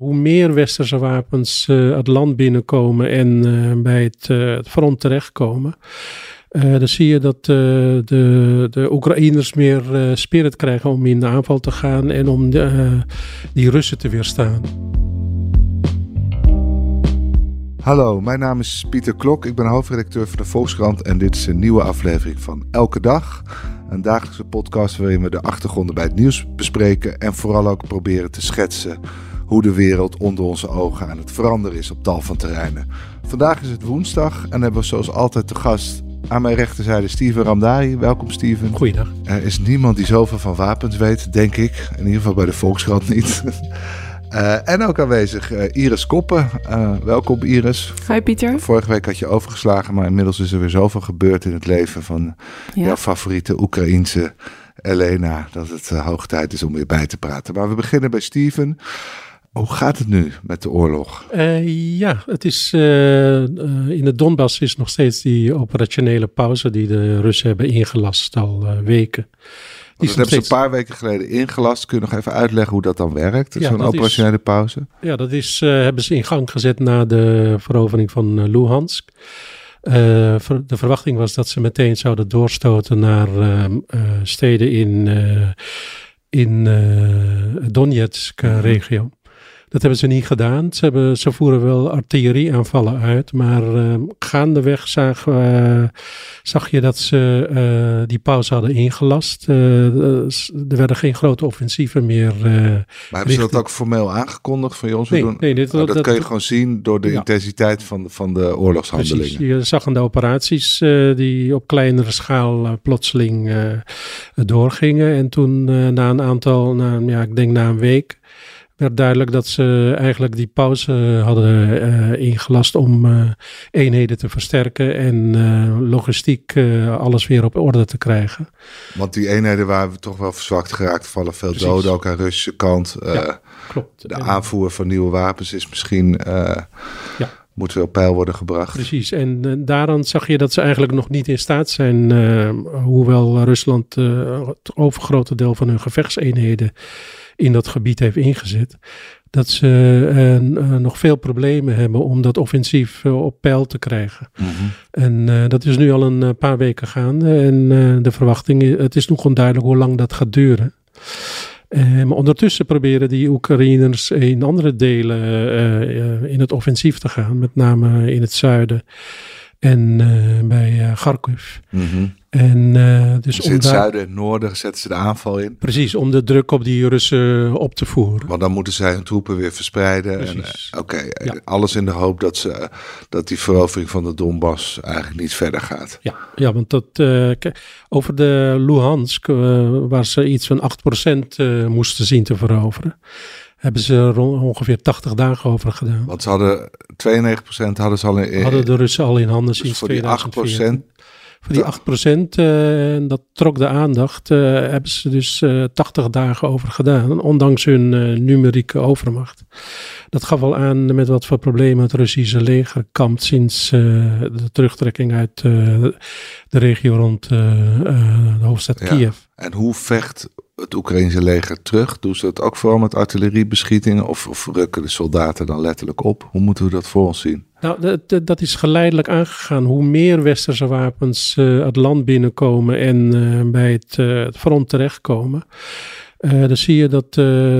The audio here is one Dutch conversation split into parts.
Hoe meer westerse wapens het land binnenkomen en bij het front terechtkomen, dan zie je dat de Oekraïners meer spirit krijgen om in de aanval te gaan en om die Russen te weerstaan. Hallo, mijn naam is Pieter Klok. Ik ben hoofdredacteur van de Volkskrant en dit is een nieuwe aflevering van Elke Dag. Een dagelijkse podcast waarin we de achtergronden bij het nieuws bespreken en vooral ook proberen te schetsen hoe de wereld onder onze ogen aan het veranderen is op tal van terreinen. Vandaag is het woensdag en hebben we zoals altijd te gast aan mijn rechterzijde Steven Ramdari. Welkom Steven. Goeiedag. Er is niemand die zoveel van wapens weet, denk ik. In ieder geval bij de Volkskrant niet. En ook aanwezig Iris Koppen. Welkom Iris. Hi Pieter. Vorige week had je overgeslagen, maar inmiddels is er weer zoveel gebeurd in het leven van jouw favoriete Oekraïense Elena, dat het hoog tijd is om weer bij te praten. Maar we beginnen bij Steven. Hoe gaat het nu met de oorlog? Het is in de Donbass is nog steeds die operationele pauze die de Russen hebben ingelast al weken. Dat hebben ze een paar weken geleden ingelast. Kun je nog even uitleggen hoe dat dan werkt? Zo'n operationele pauze? Ja, dat hebben ze in gang gezet na de verovering van Luhansk. De verwachting was dat ze meteen zouden doorstoten naar steden in Donetsk-regio. Dat hebben ze niet gedaan. Ze voeren wel artillerieaanvallen uit, maar gaandeweg zag je dat ze die pauze hadden ingelast. Er werden geen grote offensieven meer. Maar hebben ze dat ook formeel aangekondigd van jongens? Nee, dat kun je gewoon zien door de intensiteit van de oorlogshandelingen. Precies, je zag aan de operaties die op kleinere schaal plotseling doorgingen. En toen na een week werd duidelijk dat ze eigenlijk die pauze hadden ingelast om eenheden te versterken en logistiek alles weer op orde te krijgen. Want die eenheden waren toch wel verzwakt geraakt, vallen veel doden ook aan de Russische kant. Klopt. De aanvoer van nieuwe wapens is misschien moet weer op peil worden gebracht. Precies, en daaraan zag je dat ze eigenlijk nog niet in staat zijn, hoewel Rusland het overgrote deel van hun gevechtseenheden in dat gebied heeft ingezet, dat ze nog veel problemen hebben om dat offensief op peil te krijgen. Mm-hmm. En dat is nu al een paar weken gaande en de verwachting, het is nog onduidelijk hoe lang dat gaat duren. Maar ondertussen proberen die Oekraïners in andere delen in het offensief te gaan, met name in het zuiden en bij Kharkiv. Mm-hmm. Dus in het zuiden en noorden zetten ze de aanval in. Precies, om de druk op die Russen op te voeren. Want dan moeten zij hun troepen weer verspreiden. Alles in de hoop dat die verovering van de Donbass eigenlijk niet verder gaat. Ja, want over de Luhansk, waar ze iets van 8% moesten zien te veroveren, hebben ze ongeveer 80 dagen over gedaan. Want ze hadden 92% hadden de Russen al in handen sinds 2004. Voor die 8%, dat trok de aandacht, hebben ze dus 80 dagen over gedaan, ondanks hun numerieke overmacht. Dat gaf al aan met wat voor problemen het Russische leger kampt sinds de terugtrekking uit de regio rond de hoofdstad Kiev. En hoe vecht het Oekraïnse leger terug? Doen ze dat ook vooral met artilleriebeschietingen of rukken de soldaten dan letterlijk op? Hoe moeten we dat voor ons zien? Nou, dat is geleidelijk aangegaan. Hoe meer westerse wapens het land binnenkomen en bij het front terechtkomen, dan zie je dat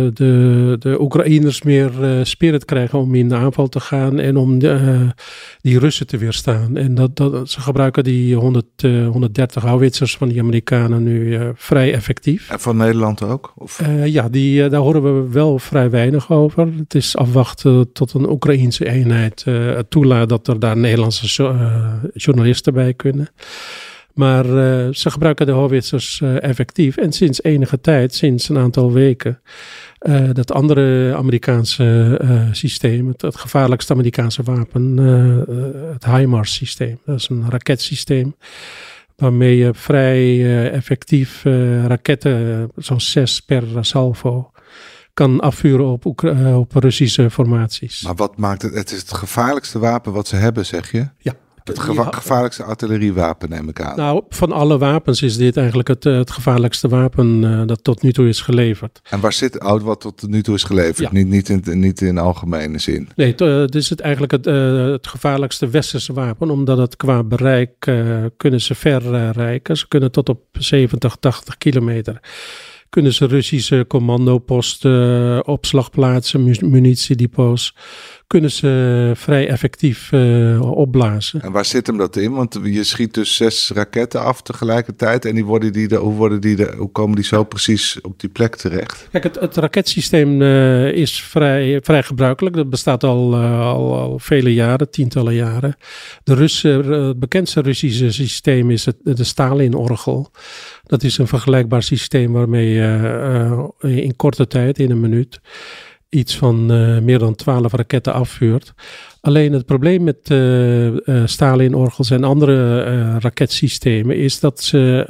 de Oekraïners meer spirit krijgen om in de aanval te gaan en om die Russen te weerstaan. En ze gebruiken die 130 houwitsers van die Amerikanen nu vrij effectief. En van Nederland ook? Daar horen we wel vrij weinig over. Het is afwachten tot een Oekraïense eenheid toelaat dat er daar Nederlandse journalisten bij kunnen. Maar ze gebruiken de houwitsers effectief. En sinds enige tijd, sinds een aantal weken, dat andere Amerikaanse systeem, het gevaarlijkste Amerikaanse wapen, het HIMARS systeem. Dat is een raketsysteem waarmee je vrij effectief raketten, zo'n 6 per salvo, kan afvuren op Russische formaties. Maar wat maakt het? Het is het gevaarlijkste wapen wat ze hebben, zeg je? Ja. Het gevaarlijkste artilleriewapen, neem ik aan. Nou, van alle wapens is dit eigenlijk het gevaarlijkste wapen dat tot nu toe is geleverd. En waar zit wat tot nu toe is geleverd? Ja. Niet in algemene zin. Nee, het is eigenlijk het gevaarlijkste westerse wapen, omdat het qua bereik kunnen ze ver reiken. Ze kunnen tot op 70, 80 kilometer. Kunnen ze Russische commandoposten, opslagplaatsen, munitiedepots, kunnen ze vrij effectief opblazen. En waar zit hem dat in? Want je schiet dus 6 raketten af tegelijkertijd en hoe komen die zo precies op die plek terecht? Kijk, het raketsysteem is vrij gebruikelijk. Dat bestaat al vele jaren, tientallen jaren. Het bekendste Russische systeem is de Stalin-orgel. Dat is een vergelijkbaar systeem waarmee je in korte tijd, in een minuut, iets van meer dan 12 raketten afvuurt. Alleen het probleem met Stalin-orgels en andere raketsystemen is dat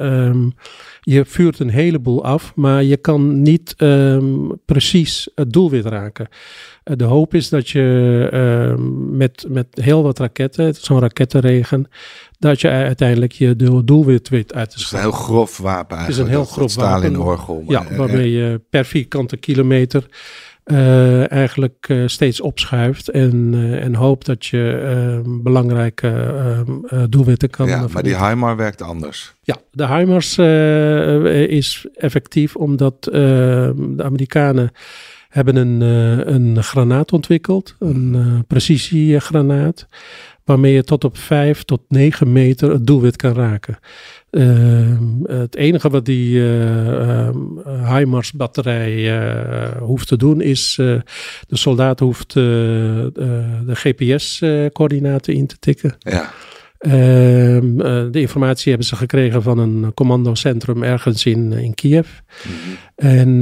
je vuurt een heleboel af, maar je kan niet precies het doelwit raken. De hoop is dat je met heel wat raketten, zo'n rakettenregen, dat je uiteindelijk je doelwit weet uit te schakelen. Het is een heel grof wapen eigenlijk. Het is een heel grof wapen. Stalin-orgel. Ja, waarmee je per vierkante kilometer eigenlijk steeds opschuift en hoopt dat je belangrijke doelwitten kan vernietigen. Maar die HIMARS werkt anders. Ja, de HIMARS is effectief omdat de Amerikanen hebben een granaat ontwikkeld, een precisiegranaat, waarmee je tot op 5 tot 9 meter het doelwit kan raken. Het enige wat die HIMARS batterij hoeft te doen is, de soldaat hoeft de GPS-coördinaten in te tikken. Ja. De informatie hebben ze gekregen van een commandocentrum ergens in Kiev. Mm-hmm. En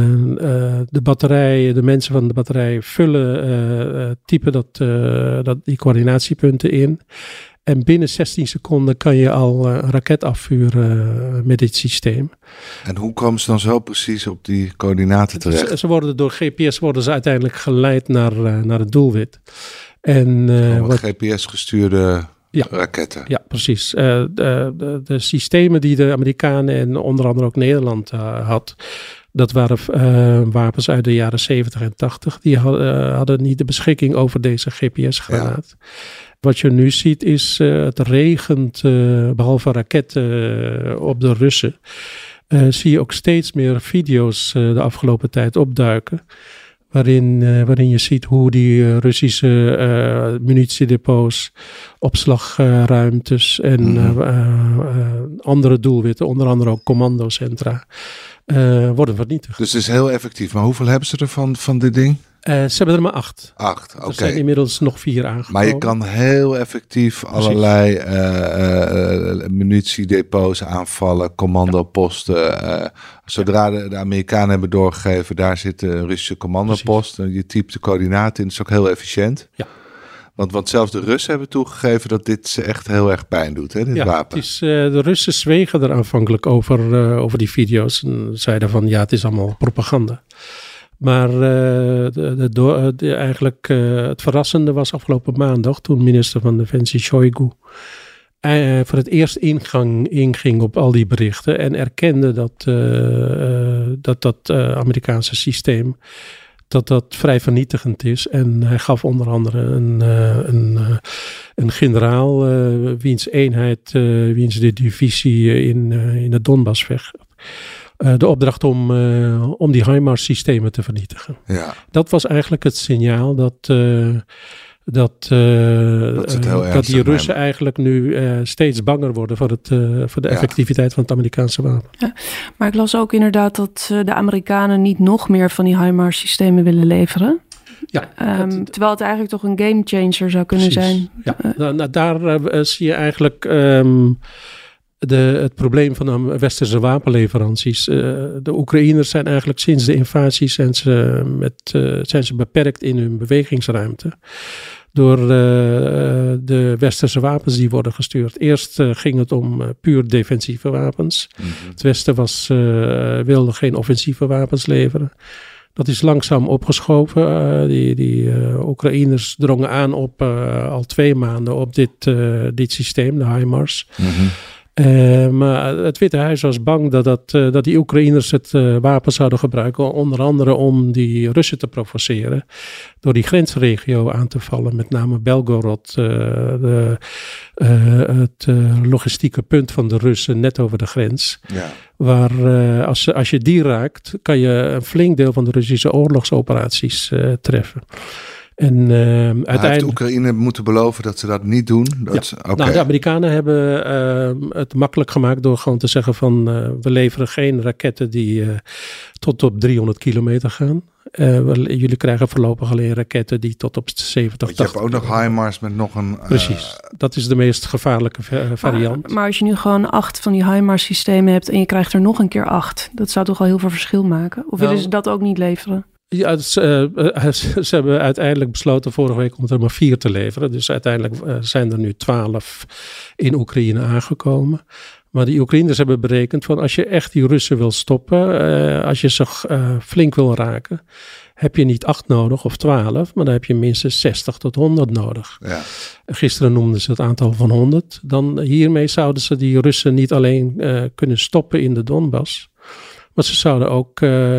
de mensen van de batterij typen die coördinatiepunten in. En binnen 16 seconden kan je al een raket afvuren met dit systeem. En hoe komen ze dan zo precies op die coördinaten terecht? Ze worden door GPS uiteindelijk geleid naar het doelwit. En GPS-gestuurde raketten. Ja, precies. De systemen die de Amerikanen en onder andere ook Nederland had, dat waren wapens uit de jaren 70 en 80. Die hadden niet de beschikking over deze GPS-granaat. Ja. Wat je nu ziet is, het regent, behalve raketten op de Russen, zie je ook steeds meer video's de afgelopen tijd opduiken. Waarin je ziet hoe die Russische munitiedepots, opslagruimtes en andere doelwitten, onder andere ook commandocentra, worden vernietigd. Dus het is heel effectief. Maar hoeveel hebben ze er van dit ding? Ze hebben er maar 8. 8, oké. Er zijn inmiddels nog 4 aangekomen. Maar je kan heel effectief allerlei munitiedepots aanvallen, commandoposten. Zodra de Amerikanen hebben doorgegeven, daar zit een Russische commandopost. Je typt de coördinaten in, dat is ook heel efficiënt. Ja. Want zelfs de Russen hebben toegegeven dat dit ze echt heel erg pijn doet, hè, dit wapen. De Russen zwegen er aanvankelijk over die video's en zeiden van het is allemaal propaganda. Maar eigenlijk het verrassende was afgelopen maandag toen minister van Defensie Shoigu voor het eerst inging op al die berichten en erkende dat Amerikaanse systeem dat vrij vernietigend is. En hij gaf onder andere een generaal wiens eenheid, wiens de divisie in de Donbass vecht, de opdracht om die HIMARS-systemen te vernietigen. Ja. Dat was eigenlijk het signaal dat die Russen eigenlijk nu steeds banger worden voor de effectiviteit van het Amerikaanse wapen. Ja, maar ik las ook inderdaad dat de Amerikanen niet nog meer van die HIMARS-systemen willen leveren. Ja, terwijl het eigenlijk toch een gamechanger zou kunnen zijn. Ja, daar zie je eigenlijk het probleem van de westerse wapenleveranties. De Oekraïners zijn eigenlijk sinds de invasie zijn ze beperkt in hun bewegingsruimte. Door de westerse wapens die worden gestuurd. Eerst ging het om puur defensieve wapens. Mm-hmm. Het Westen wilde geen offensieve wapens leveren. Dat is langzaam opgeschoven. Die Oekraïners drongen aan op al 2 maanden op dit systeem, de HIMARS. Mm-hmm. Maar het Witte Huis was bang dat die Oekraïners het wapen zouden gebruiken, onder andere om die Russen te provoceren, door die grensregio aan te vallen, met name Belgorod, het logistieke punt van de Russen net over de grens. Ja. Waar als je die raakt, kan je een flink deel van de Russische oorlogsoperaties treffen. En uiteindelijk heeft Oekraïne moeten beloven dat ze dat niet doen? Nou, de Amerikanen hebben het makkelijk gemaakt door gewoon te zeggen van we leveren geen raketten die tot op 300 kilometer gaan. Jullie krijgen voorlopig alleen raketten die tot op 70, 80. Je hebt ook nog HIMARS met nog een... Precies, dat is de meest gevaarlijke variant. Maar als je nu gewoon 8 van die HIMARS systemen hebt en je krijgt er nog een keer 8, dat zou toch al heel veel verschil maken? Of willen ze dat ook niet leveren? Ja, ze hebben uiteindelijk besloten vorige week om er maar 4 te leveren. Dus uiteindelijk zijn er nu 12 in Oekraïne aangekomen. Maar die Oekraïners hebben berekend van als je echt die Russen wil stoppen, als je ze flink wil raken, heb je niet 8 nodig of 12, maar dan heb je minstens 60 tot 100 nodig. Ja. Gisteren noemden ze het aantal van 100. Dan hiermee zouden ze die Russen niet alleen kunnen stoppen in de Donbass, maar ze zouden ook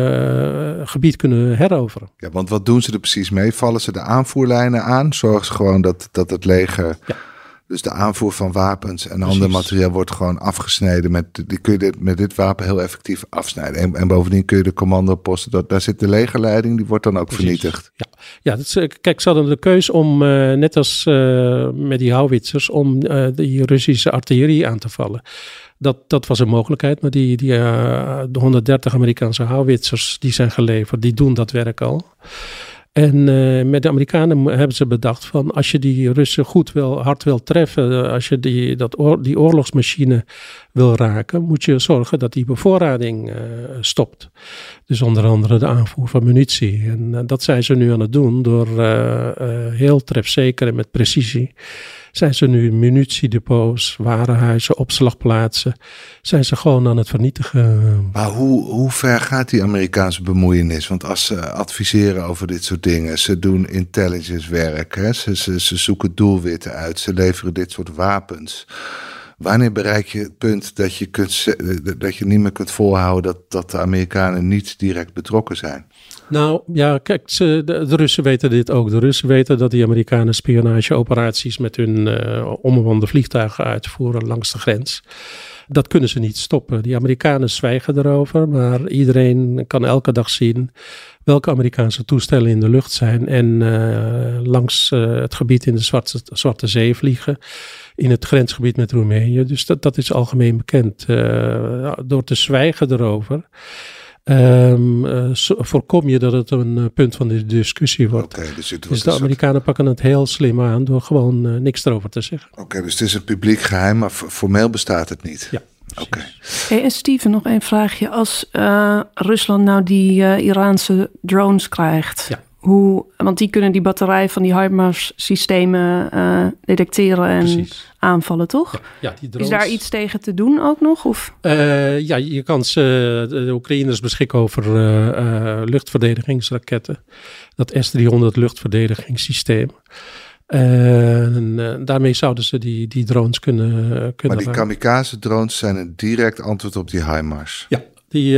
gebied kunnen heroveren. Ja, want wat doen ze er precies mee? Vallen ze de aanvoerlijnen aan? Zorgen ze gewoon dat het leger... Ja. Dus de aanvoer van wapens en ander materiaal wordt gewoon afgesneden. Die kun je met dit wapen heel effectief afsnijden. En bovendien kun je de commandoposten, daar zit de legerleiding, die wordt dan ook vernietigd. Ja, kijk, ze hadden de keus om, net als met die houwitsers, om die Russische artillerie aan te vallen. Dat was een mogelijkheid, maar de 130 Amerikaanse houwitsers die zijn geleverd, die doen dat werk al. En met de Amerikanen hebben ze bedacht van als je die Russen hard wil treffen, als je die oorlogsmachine wil raken, moet je zorgen dat die bevoorrading stopt. Dus onder andere de aanvoer van munitie. En dat zijn ze nu aan het doen door heel trefzeker en met precisie. Zijn ze nu munitiedepots, warenhuizen, opslagplaatsen, zijn ze gewoon aan het vernietigen. Maar hoe ver gaat die Amerikaanse bemoeienis? Want als ze adviseren over dit soort dingen, ze doen intelligence werk, hè? Ze zoeken doelwitten uit, ze leveren dit soort wapens. Wanneer bereik je het punt dat je niet meer kunt volhouden dat de Amerikanen niet direct betrokken zijn? Nou ja, kijk, de Russen weten dit ook. De Russen weten dat die Amerikanen spionageoperaties met hun onbemande vliegtuigen uitvoeren langs de grens. Dat kunnen ze niet stoppen. Die Amerikanen zwijgen erover, maar iedereen kan elke dag zien welke Amerikaanse toestellen in de lucht zijn en langs het gebied in de Zwarte Zee vliegen, in het grensgebied met Roemenië. Dus dat is algemeen bekend. Door te zwijgen erover voorkom je dat het een punt van de discussie wordt. Okay, dus de Amerikanen pakken het heel slim aan door gewoon niks erover te zeggen. Oké, dus het is een publiek geheim, maar formeel bestaat het niet. Ja. Oké. Hey, en Steven, nog een vraagje. Als Rusland nou die Iraanse drones krijgt, want die kunnen die batterij van die HIMARS-systemen detecteren en aanvallen, toch? Ja, die drones. Is daar iets tegen te doen ook nog? Of? Ja, je kan de Oekraïners beschikken over luchtverdedigingsraketten. Dat S-300 luchtverdedigingssysteem. Daarmee zouden ze die drones kunnen maar die kamikaze-drones zijn een direct antwoord op die HIMARS. Ja.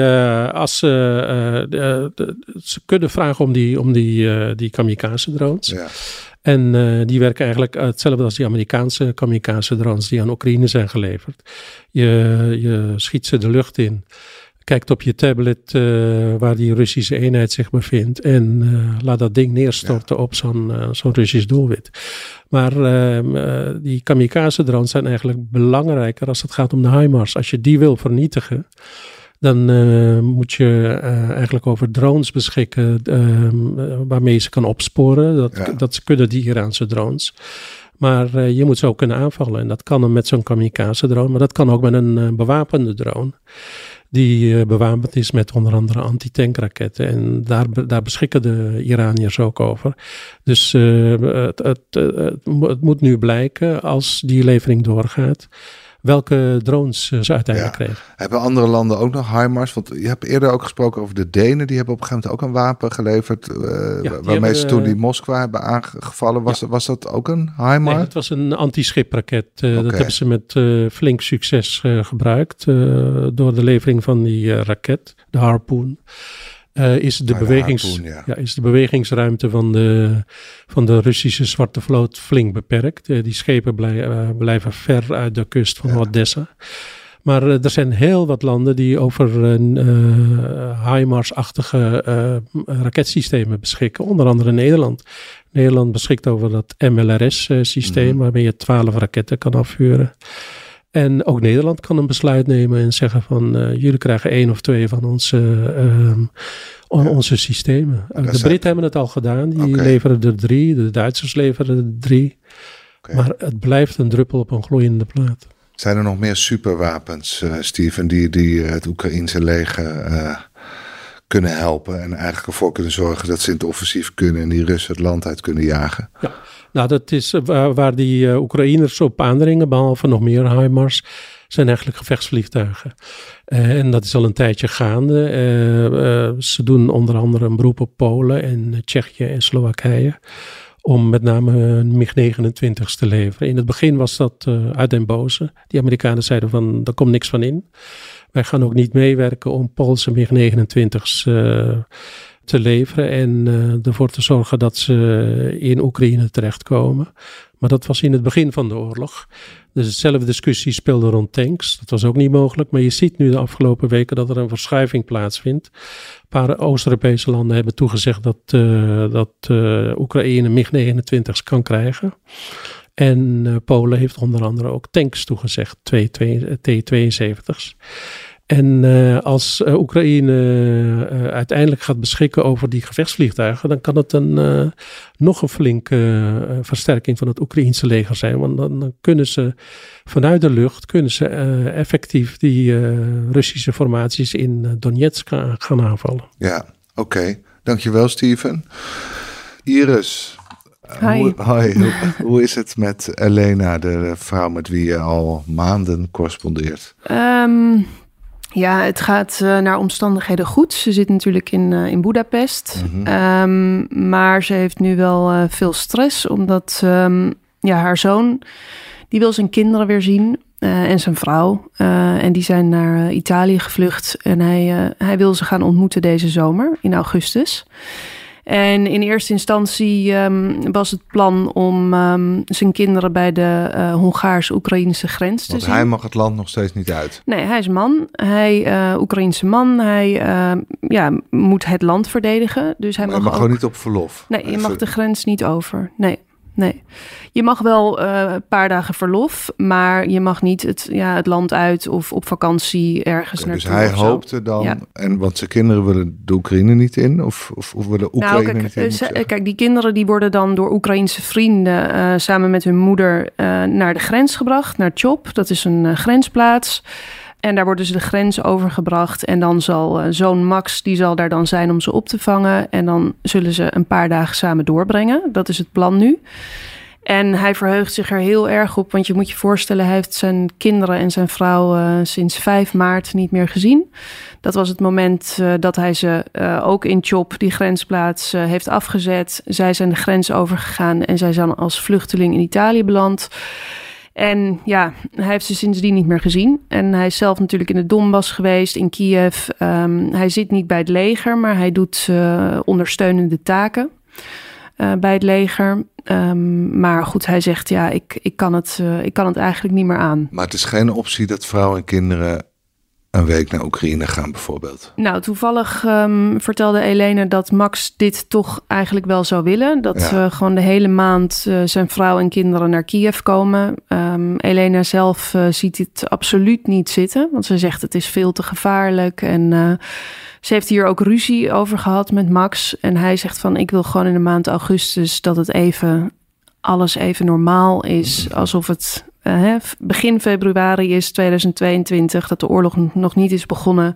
Ze kunnen vragen om die kamikaze-drones. Ja. En die werken eigenlijk hetzelfde als die Amerikaanse kamikaze-drones die aan Oekraïne zijn geleverd. Je schiet ze de lucht in, kijkt op je tablet waar die Russische eenheid zich bevindt en laat dat ding neerstorten op zo'n Russisch doelwit. Maar die kamikaze-drones zijn eigenlijk belangrijker als het gaat om de HIMARS. Als je die wil vernietigen, dan moet je eigenlijk over drones beschikken waarmee je ze kan opsporen. Dat kunnen die Iraanse drones. Maar je moet ze ook kunnen aanvallen. En dat kan dan met zo'n kamikaze-drone. Maar dat kan ook met een bewapende drone. Die bewapend is met onder andere antitankraketten. En daar beschikken de Iraniërs ook over. Dus het moet nu blijken, als die levering doorgaat, welke drones ze uiteindelijk kregen. Hebben andere landen ook nog HIMARS? Want je hebt eerder ook gesproken over de Denen. Die hebben op een gegeven moment ook een wapen geleverd. Waarmee ze toen die Moskwa hebben aangevallen. Was dat ook een HIMARS? Nee, het was een anti-schipraket. Dat hebben ze met flink succes gebruikt. Door de levering van die raket, de Harpoon. Is de bewegingsruimte van de Russische Zwarte Vloot flink beperkt. Die schepen blijven ver uit de kust van Odessa. Maar er zijn heel wat landen die over HIMARS-achtige raketsystemen beschikken. Onder andere Nederland. Nederland beschikt over dat MLRS-systeem waarmee je 12 raketten kan afvuren. En ook Nederland kan een besluit nemen en zeggen van jullie krijgen 1 of 2 van onze systemen. De Britten hebben het al gedaan, die leveren er 3. De Duitsers leveren er 3. Maar het blijft een druppel op een gloeiende plaat. Zijn er nog meer superwapens, Steven, die het Oekraïense leger kunnen helpen en eigenlijk ervoor kunnen zorgen dat ze in het offensief kunnen en die Russen het land uit kunnen jagen? Ja. Nou, dat is waar die Oekraïners op aandringen, behalve nog meer HIMARS, zijn eigenlijk gevechtsvliegtuigen. En dat is al een tijdje gaande. Ze doen onder andere een beroep op Polen en Tsjechië en Slowakije om met name een MiG-29's te leveren. In het begin was dat uit den boze. Die Amerikanen zeiden van, daar komt niks van in. Wij gaan ook niet meewerken om Poolse MiG-29's te leveren en ervoor te zorgen dat ze in Oekraïne terechtkomen. Maar dat was in het begin van de oorlog. Dus dezelfde discussie speelde rond tanks. Dat was ook niet mogelijk. Maar je ziet nu de afgelopen weken dat er een verschuiving plaatsvindt. Een paar Oost-Europese landen hebben toegezegd dat Oekraïne MiG-29's kan krijgen. En Polen heeft onder andere ook tanks toegezegd, 2 T-72's. En als Oekraïne uiteindelijk gaat beschikken over die gevechtsvliegtuigen, dan kan het nog een flinke versterking van het Oekraïense leger zijn. Want dan kunnen ze vanuit de lucht effectief die Russische formaties in Donetsk gaan aanvallen. Ja, oké. Dankjewel, Steven. Iris. Hi. Hoe is het met Elena, de vrouw met wie je al maanden correspondeert? Ja, het gaat naar omstandigheden goed. Ze zit natuurlijk in Boedapest. Maar ze heeft nu wel veel stress. Omdat haar zoon, die wil zijn kinderen weer zien. En zijn vrouw. En die zijn naar Italië gevlucht. En hij wil ze gaan ontmoeten deze zomer, in augustus. En in eerste instantie was het plan om zijn kinderen bij de Hongaars-Oekraïnse grens te zien. Want hij mag het land nog steeds niet uit. Nee, hij is man. Oekraïense man. Hij moet het land verdedigen. Dus hij mag gewoon niet op verlof. Nee, je mag de grens niet over. Nee. Je mag wel een paar dagen verlof, maar je mag niet het land uit of op vakantie ergens naartoe. Dus hij hoopte dan, want zijn kinderen willen de Oekraïne niet in? Of willen Oekraïne niet in? Kijk, die kinderen die worden dan door Oekraïense vrienden samen met hun moeder naar de grens gebracht, naar Chop. Dat is een grensplaats. En daar worden ze de grens overgebracht. En dan zal zoon Max, die zal daar dan zijn om ze op te vangen. En dan zullen ze een paar dagen samen doorbrengen. Dat is het plan nu. En hij verheugt zich er heel erg op. Want je moet je voorstellen, hij heeft zijn kinderen en zijn vrouw sinds 5 maart niet meer gezien. Dat was het moment dat hij ze ook in Chop, die grensplaats, heeft afgezet. Zij zijn de grens overgegaan en zij zijn als vluchteling in Italië beland. En ja, hij heeft ze sindsdien niet meer gezien. En hij is zelf natuurlijk in de Donbass geweest, in Kiev. Hij zit niet bij het leger, maar hij doet ondersteunende taken bij het leger. Maar goed, hij zegt, ja, ik kan het eigenlijk niet meer aan. Maar het is geen optie dat vrouwen en kinderen een week naar Oekraïne gaan bijvoorbeeld? Nou, toevallig vertelde Elena dat Max dit toch eigenlijk wel zou willen. Dat gewoon de hele maand zijn vrouw en kinderen naar Kiev komen. Elena zelf ziet het absoluut niet zitten. Want ze zegt het is veel te gevaarlijk. En ze heeft hier ook ruzie over gehad met Max. En hij zegt van, ik wil gewoon in de maand augustus dat het alles even normaal is. Alsof het begin februari is 2022, dat de oorlog nog niet is begonnen.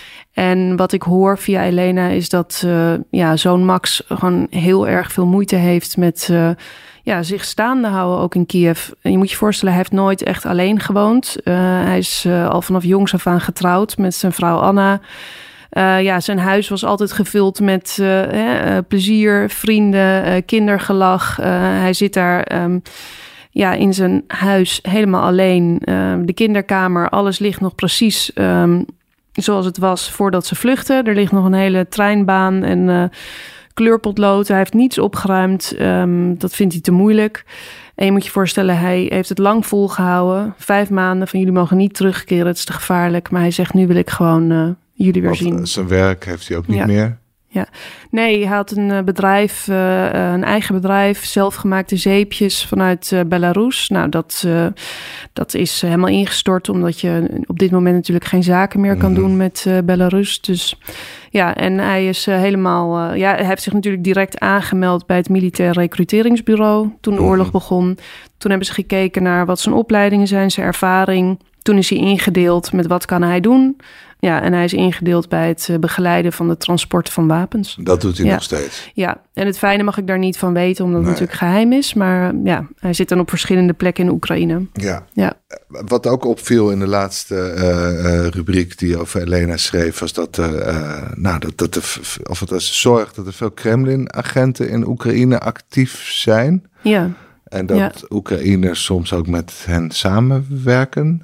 En wat ik hoor via Elena is dat zoon Max gewoon heel erg veel moeite heeft met zich staande houden, ook in Kiev. En je moet je voorstellen, hij heeft nooit echt alleen gewoond. Hij is al vanaf jongs af aan getrouwd met zijn vrouw Anna. Zijn huis was altijd gevuld met plezier, vrienden, kindergelach. Hij zit daar in zijn huis helemaal alleen. De kinderkamer, alles ligt nog precies zoals het was voordat ze vluchtten. Er ligt nog een hele treinbaan en kleurpotlood. Hij heeft niets opgeruimd. Dat vindt hij te moeilijk. En je moet je voorstellen, hij heeft het lang volgehouden. 5 maanden van jullie mogen niet terugkeren. Het is te gevaarlijk. Maar hij zegt, nu wil ik gewoon jullie weer zien. Zijn werk heeft hij ook niet meer. Ja, nee, hij had een bedrijf, een eigen bedrijf, zelfgemaakte zeepjes vanuit Belarus. Nou, dat is helemaal ingestort, omdat je op dit moment natuurlijk geen zaken meer kan doen met Belarus. Dus ja, en hij is helemaal, hij heeft zich natuurlijk direct aangemeld bij het militair recruteringsbureau toen de oorlog begon. Toen hebben ze gekeken naar wat zijn opleidingen zijn, zijn ervaring. Toen is hij ingedeeld met wat kan hij doen. Ja, en hij is ingedeeld bij het begeleiden van de transport van wapens. Dat doet hij nog steeds? Ja, en het fijne mag ik daar niet van weten, omdat het natuurlijk geheim is. Maar hij zit dan op verschillende plekken in Oekraïne. Ja. Wat ook opviel in de laatste rubriek die over Elena schreef, was dat zorg dat er veel Kremlin-agenten in Oekraïne actief zijn. Ja. En dat Oekraïners soms ook met hen samenwerken.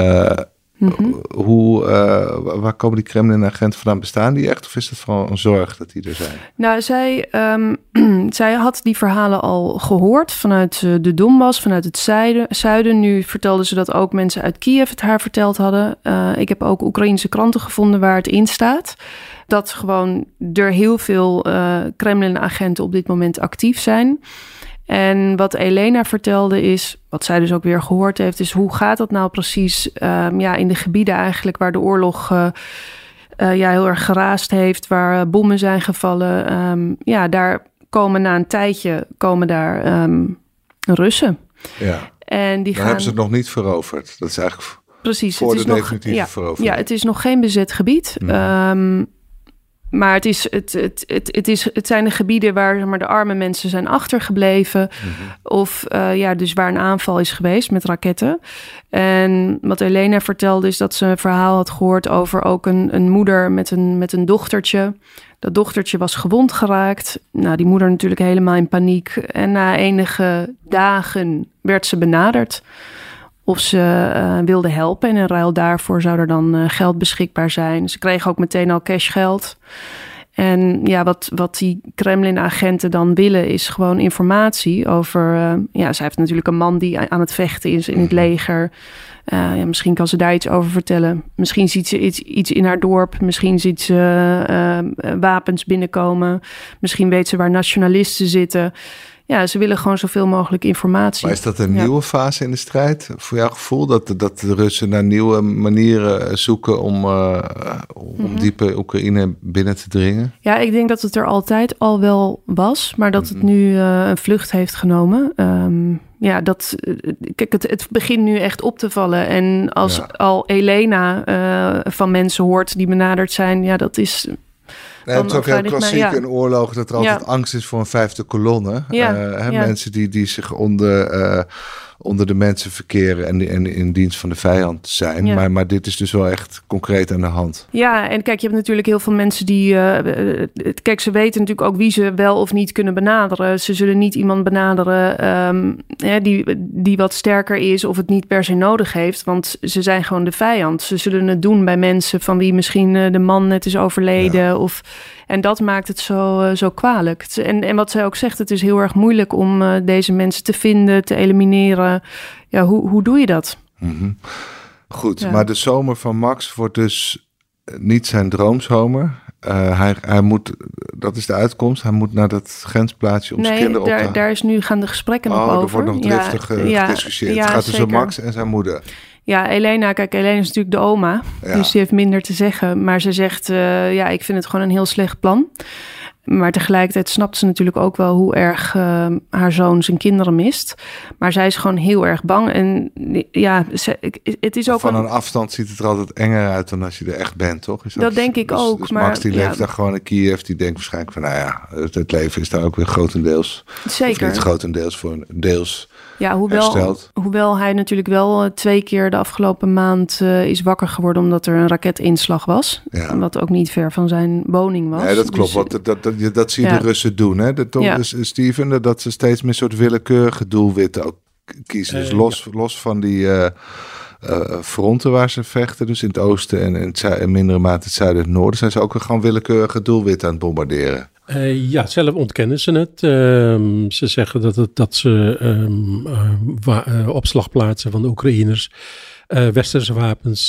Waar komen die Kremlin-agenten vandaan? Bestaan die echt? Of is het vooral een zorg dat die er zijn? Nou, zij had die verhalen al gehoord vanuit de Donbass, vanuit het zuiden. Nu vertelde ze dat ook mensen uit Kiev het haar verteld hadden. Ik heb ook Oekraïense kranten gevonden waar het in staat. Dat gewoon er heel veel Kremlin-agenten op dit moment actief zijn. En wat Elena vertelde is, wat zij dus ook weer gehoord heeft, is hoe gaat dat nou precies in de gebieden eigenlijk waar de oorlog heel erg geraast heeft, waar bommen zijn gevallen. Daar komen na een tijdje Russen. Ja. En die hebben ze het nog niet veroverd. Dat is eigenlijk precies, voor de definitieve verovering. Ja, het is nog geen bezet gebied. Maar het zijn de gebieden waar de arme mensen zijn achtergebleven. Of dus waar een aanval is geweest met raketten. En wat Elena vertelde is dat ze een verhaal had gehoord over ook een moeder met een dochtertje. Dat dochtertje was gewond geraakt. Nou, die moeder natuurlijk helemaal in paniek. En na enige dagen werd ze benaderd of ze wilde helpen. En in ruil daarvoor zou er dan geld beschikbaar zijn. Ze kregen ook meteen al cashgeld. En wat die Kremlin-agenten dan willen is gewoon informatie over... zij heeft natuurlijk een man die aan het vechten is in het leger. Misschien kan ze daar iets over vertellen. Misschien ziet ze iets in haar dorp. Misschien ziet ze wapens binnenkomen. Misschien weet ze waar nationalisten zitten. Ja, ze willen gewoon zoveel mogelijk informatie. Maar is dat een nieuwe fase in de strijd? Voor jouw gevoel dat de Russen naar nieuwe manieren zoeken om diepe Oekraïne binnen te dringen? Ja, ik denk dat het er altijd al wel was, maar dat het nu een vlucht heeft genomen. Het begint nu echt op te vallen. En als al Elena van mensen hoort die benaderd zijn, dat is... Nee, het is ook heel klassiek in oorlogen dat er altijd angst is voor een vijfde kolonne. Mensen die zich onder de mensen verkeren en in dienst van de vijand zijn. Ja. Maar dit is dus wel echt concreet aan de hand. Ja, en kijk, je hebt natuurlijk heel veel mensen die... ze weten natuurlijk ook wie ze wel of niet kunnen benaderen. Ze zullen niet iemand benaderen die wat sterker is of het niet per se nodig heeft. Want ze zijn gewoon de vijand. Ze zullen het doen bij mensen van wie misschien de man net is overleden. Ja. En dat maakt het zo kwalijk. En wat zij ook zegt, het is heel erg moeilijk om deze mensen te vinden, te elimineren. Ja, hoe doe je dat? Mm-hmm. Goed, maar de zomer van Max wordt dus niet zijn droomzomer. Hij moet, dat is de uitkomst, hij moet naar dat grensplaatsje om zijn kinderen op te halen. Daar is nu gaan de gesprekken nog over. Er wordt nog driftig gediscussieerd. Het gaat tussen Max en zijn moeder. Ja, Elena is natuurlijk de oma, dus die heeft minder te zeggen. Maar ze zegt, ik vind het gewoon een heel slecht plan. Maar tegelijkertijd snapt ze natuurlijk ook wel hoe erg haar zoon zijn kinderen mist. Maar zij is gewoon heel erg bang. En ja, het is ook... Van een afstand ziet het er altijd enger uit dan als je er echt bent, toch? Dat denk ik ook. Dus maar Max die leeft daar gewoon in Kiev. Die denkt waarschijnlijk van, nou ja, het leven is daar ook weer grotendeels. Zeker. Of niet grotendeels, voor deels ja, hersteld. Hoewel hij natuurlijk wel 2 keer de afgelopen maand is wakker geworden omdat er een raketinslag was. Ja. Wat ook niet ver van zijn woning was. Nee, dat klopt. Dus, dat zie je de Russen doen. Hè? Steven, dat ze steeds meer soort willekeurige doelwitten ook kiezen. Dus los van die fronten waar ze vechten, dus in het oosten en in mindere mate het zuiden en het noorden, zijn ze ook gewoon willekeurige doelwitten aan het bombarderen. Ja, zelf ontkennen ze het. Ze zeggen dat ze opslagplaatsen van de Oekraïners westerse wapens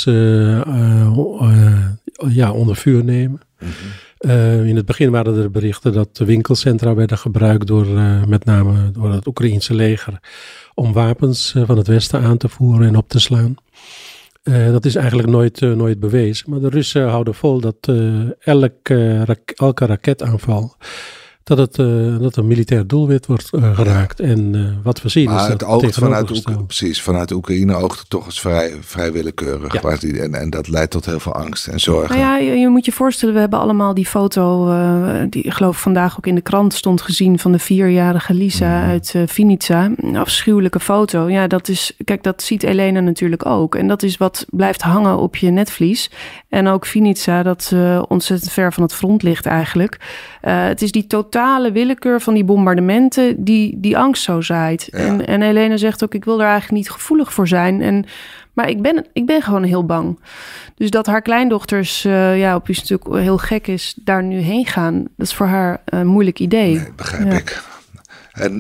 onder vuur nemen. Mm-hmm. In het begin waren er berichten dat de winkelcentra werden gebruikt met name door het Oekraïense leger om wapens van het westen aan te voeren en op te slaan. Dat is eigenlijk nooit bewezen. Maar de Russen houden vol dat elke raketaanval dat een militair doelwit wordt geraakt. En wat we zien maar is dat het oogt vanuit Oekraïne oogt het toch eens vrij willekeurig. Ja. En dat leidt tot heel veel angst en zorgen. Nou ja, je moet je voorstellen, we hebben allemaal die foto, die ik geloof vandaag ook in de krant stond gezien, van de 4-jarige Lisa uit Vinica. Een afschuwelijke foto. Ja, dat ziet Elena natuurlijk ook. En dat is wat blijft hangen op je netvlies. En ook Vinica, dat ontzettend ver van het front ligt eigenlijk. Het is die totale willekeur van die bombardementen die angst zo zaait. Ja. En Elena zegt ook, ik wil er eigenlijk niet gevoelig voor zijn. Maar ik ben gewoon heel bang. Dus dat haar kleindochters, op wie ze natuurlijk heel gek is, daar nu heen gaan, dat is voor haar een moeilijk idee. Nee, begrijp ik. En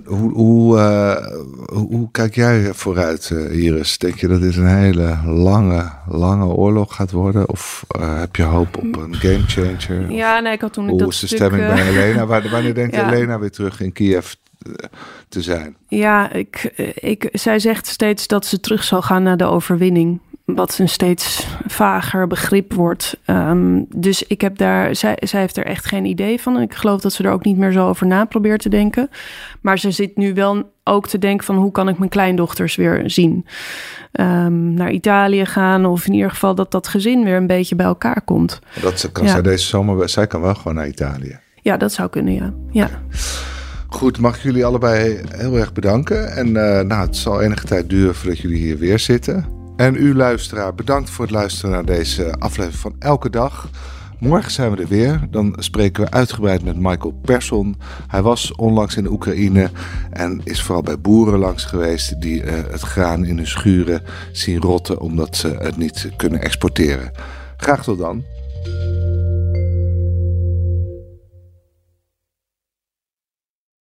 hoe kijk jij vooruit, Iris? Denk je dat dit een hele lange oorlog gaat worden? Of heb je hoop op een gamechanger? Ja, nee, ik had toen... Hoe is de stemming bij Elena? Wanneer denkt Elena weer terug in Kiev te zijn? Ja, zij zegt steeds dat ze terug zal gaan naar de overwinning. Wat een steeds vager begrip wordt. Dus ik heb zij heeft er echt geen idee van. En ik geloof dat ze er ook niet meer zo over na probeert te denken. Maar ze zit nu wel ook te denken van, hoe kan ik mijn kleindochters weer zien? Naar Italië gaan, of in ieder geval dat gezin weer een beetje bij elkaar komt. Dat kan zij deze zomer, zij kan wel gewoon naar Italië. Ja, dat zou kunnen, ja. Goed, mag ik jullie allebei heel erg bedanken. En het zal enige tijd duren voordat jullie hier weer zitten. En u luisteraar, bedankt voor het luisteren naar deze aflevering van Elke Dag. Morgen zijn we er weer. Dan spreken we uitgebreid met Michael Persson. Hij was onlangs in de Oekraïne en is vooral bij boeren langs geweest die het graan in hun schuren zien rotten omdat ze het niet kunnen exporteren. Graag tot dan.